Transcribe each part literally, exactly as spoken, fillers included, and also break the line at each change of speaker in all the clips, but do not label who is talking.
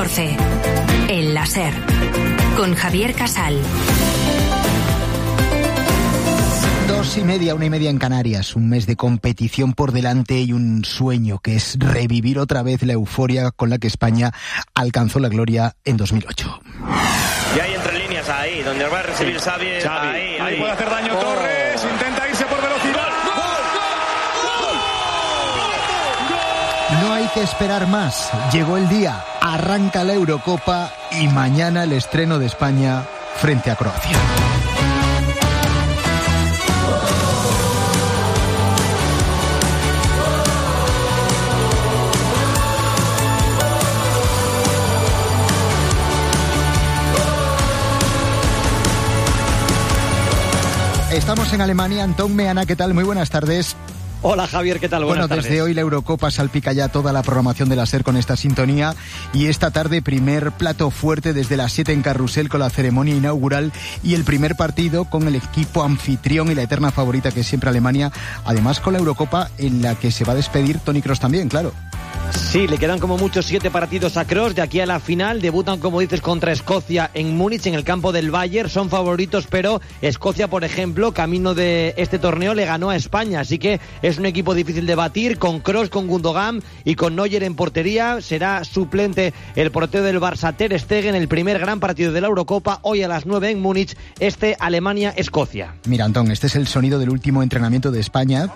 catorce. El láser. Con Javier Casal.
Dos y media, una y media en Canarias. Un mes de competición por delante y un sueño que es revivir otra vez la euforia con la que España alcanzó la gloria en dos mil ocho.
Y ahí entre líneas, ahí, donde va a recibir Xavi.
Xavi.
Ahí,
ahí,
ahí
puede hacer daño
oh.
Torres, intenta irse por velocidad.
No hay que esperar más. Llegó el día, arranca la Eurocopa y mañana el estreno de España frente a Croacia. Estamos en Alemania. Antón Meana, ¿qué tal? Muy buenas tardes.
Hola Javier, ¿qué tal? Buenas
bueno,
tardes.
Desde hoy la Eurocopa salpica ya toda la programación de la SER con esta sintonía y esta tarde primer plato fuerte desde las siete en Carrusel con la ceremonia inaugural y el primer partido con el equipo anfitrión y la eterna favorita que es siempre Alemania, además con la Eurocopa en la que se va a despedir Toni Kroos también, claro.
Sí, le quedan como muchos siete partidos a Kroos de aquí a la final. Debutan, como dices, contra Escocia en Múnich, en el campo del Bayern. Son favoritos, pero Escocia, por ejemplo, camino de este torneo, le ganó a España. Así que es un equipo difícil de batir, con Kroos, con Gundogan y con Neuer en portería. Será suplente el portero del Barça, Ter Stegen, el primer gran partido de la Eurocopa, hoy a las nueve en Múnich, este Alemania-Escocia.
Mira, Antón, este es el sonido del último entrenamiento de España.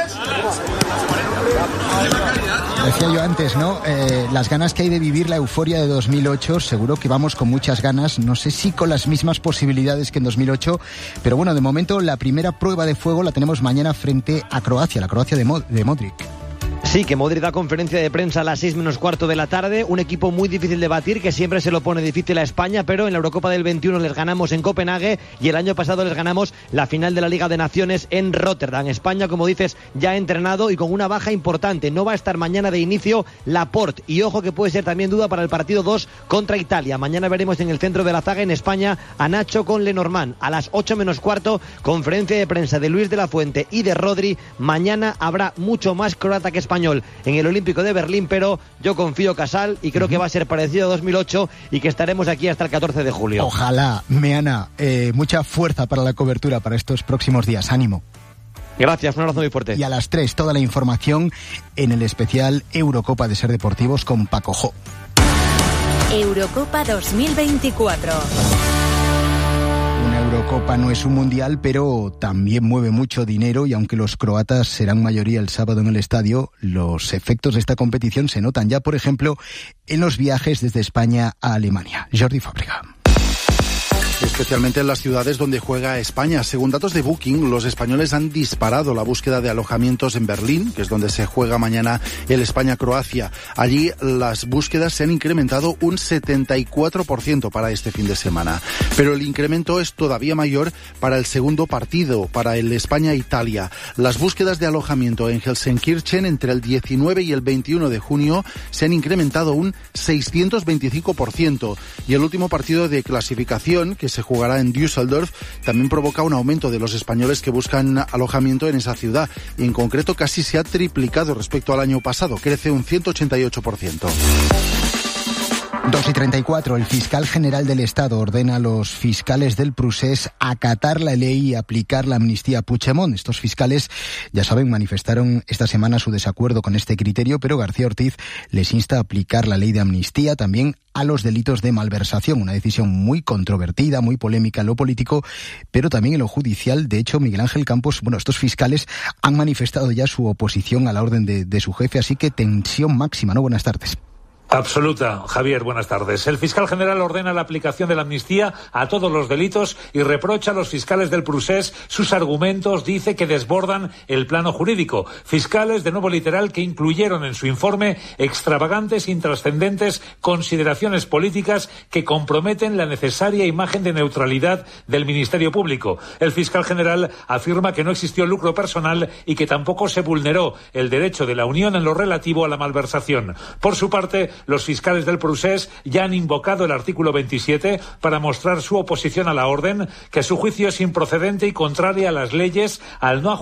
Decía yo antes, ¿no? Eh, las ganas que hay de vivir la euforia de dos mil ocho, seguro que vamos con muchas ganas, no sé si con las mismas posibilidades que en dos mil ocho, pero bueno, de momento la primera prueba de fuego la tenemos mañana frente a Croacia, la Croacia de, Mod- de Modric.
Sí, que Modric da conferencia de prensa a las seis menos cuarto de la tarde, un equipo muy difícil de batir, que siempre se lo pone difícil a España, pero en la Eurocopa del veintiuno les ganamos en Copenhague y el año pasado les ganamos la final de la Liga de Naciones en Rotterdam. España, como dices, ya ha entrenado y con una baja importante. No va a estar mañana de inicio Laporte, y ojo que puede ser también duda para el partido dos contra Italia. Mañana veremos en el centro de la zaga en España a Nacho con Lenormand. A las ocho menos cuarto, conferencia de prensa de Luis de la Fuente y de Rodri. Mañana habrá mucho más croata que español en el Olímpico de Berlín, pero yo confío, Casal, y creo uh-huh. que va a ser parecido a dos mil ocho y que estaremos aquí hasta el catorce de julio.
Ojalá, Meana, eh, mucha fuerza para la cobertura para estos próximos días. Ánimo.
Gracias, un abrazo muy fuerte.
Y a las tres, toda la información en el especial Eurocopa de Ser Deportivos con Paco Jo.
Eurocopa dos mil veinticuatro.
Una Eurocopa no es un mundial, pero también mueve mucho dinero y aunque los croatas serán mayoría el sábado en el estadio, los efectos de esta competición se notan ya, por ejemplo, en los viajes desde España a Alemania. Jordi Fábrega.
Especialmente en las ciudades donde juega España. Según datos de Booking, los españoles han disparado la búsqueda de alojamientos en Berlín, que es donde se juega mañana el España-Croacia. Allí las búsquedas se han incrementado un setenta y cuatro por ciento para este fin de semana. Pero el incremento es todavía mayor para el segundo partido, para el España-Italia. Las búsquedas de alojamiento en Gelsenkirchen entre el diecinueve y el veintiuno de junio se han incrementado un seiscientos veinticinco por ciento. Y el último partido de clasificación, que se jugará en Düsseldorf, también provoca un aumento de los españoles que buscan alojamiento en esa ciudad. Y en concreto casi se ha triplicado respecto al año pasado, crece un ciento ochenta y ocho por ciento.
dos y treinta y cuatro. El fiscal general del Estado ordena a los fiscales del Prusés acatar la ley y aplicar la amnistía a Puigdemont. Estos fiscales, ya saben, manifestaron esta semana su desacuerdo con este criterio, pero García Ortiz les insta a aplicar la ley de amnistía también a los delitos de malversación. Una decisión muy controvertida, muy polémica en lo político, pero también en lo judicial. De hecho, Miguel Ángel Campos, bueno, estos fiscales han manifestado ya su oposición a la orden de, de su jefe, así que tensión máxima, ¿no? Buenas tardes.
Absoluta. Javier, buenas tardes. El fiscal general ordena la aplicación de la amnistía a todos los delitos y reprocha a los fiscales del Prusés sus argumentos, dice, que desbordan el plano jurídico. Fiscales, de nuevo literal, que incluyeron en su informe extravagantes, intrascendentes consideraciones políticas que comprometen la necesaria imagen de neutralidad del Ministerio Público. El fiscal general afirma que no existió lucro personal y que tampoco se vulneró el derecho de la Unión en lo relativo a la malversación. Por su parte, los fiscales del Prusés ya han invocado el artículo veintisiete para mostrar su oposición a la orden, que a su juicio es improcedente y contraria a las leyes al no